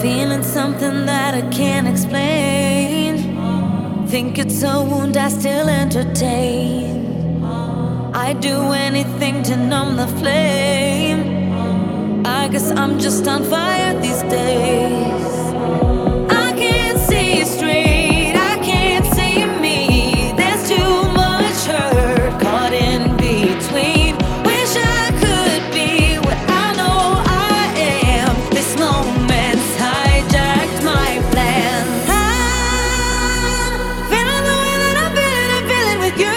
Feeling something that I can't explain. Think it's a wound I still entertain. I'd do anything to numb the flame. I guess I'm just on fire these days. I can't see straight, I can't see me. There's too much hurt caught in between. Wish I could be what I know I am. This moment's hijacked my plan. I'm feeling the way that I'm feeling with you.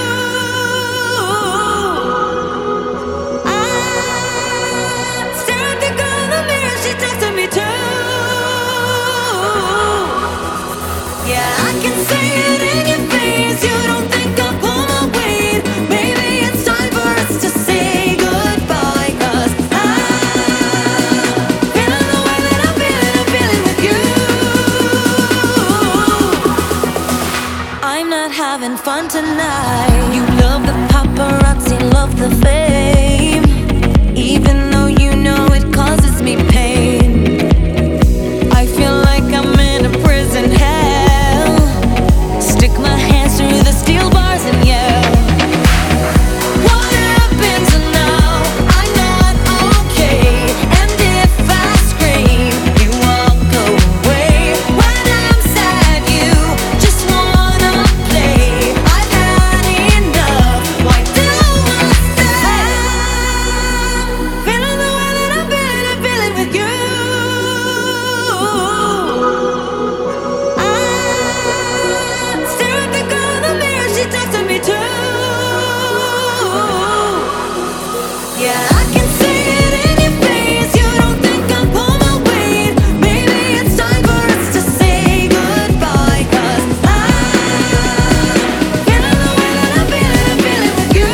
I stare at the girl in the mirror, she talks to me too. Yeah, I can see it in your face. You don't think I'll pull my weight. Maybe it's time for us to say goodbye. 'Cause I'm feeling the way that I'm feeling with you. I'm not having fun tonight. You love the paparazzi, love the fame, even though you know it causes me pain. I feel like I'm in a prison hell. Stick my hands through the steel bars and yell. What happens now? I'm not okay. And if I scream, you walk away. When I'm sad, you just wanna play. I've had enough. Why do I stay? Feeling the way that I'm feeling with you. I stare at the girl in the mirror, she talks to me too. Yeah, I can see it in your face. You don't think I'll pull my weight. Maybe it's time for us to say goodbye. 'Cause I'm feeling the way that I'm feeling with you.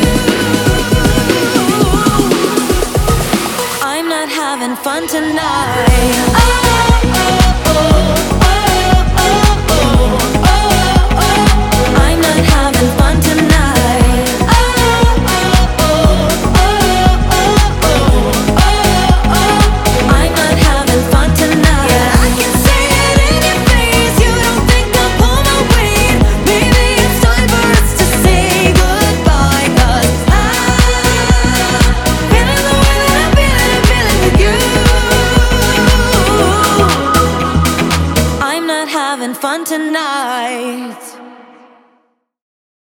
I'm not having fun tonight. Oh, oh, oh, oh, oh, oh, oh, oh. I'm not having fun tonight. Oh, oh, oh, oh, oh, oh, oh. I'm not having fun tonight. Yeah, I can see it in your face. You don't think I'll pull my weight. Maybe it's time for us to say goodbye. 'Cause I'm feeling the way that I'm feeling with you. I'm not having fun tonight.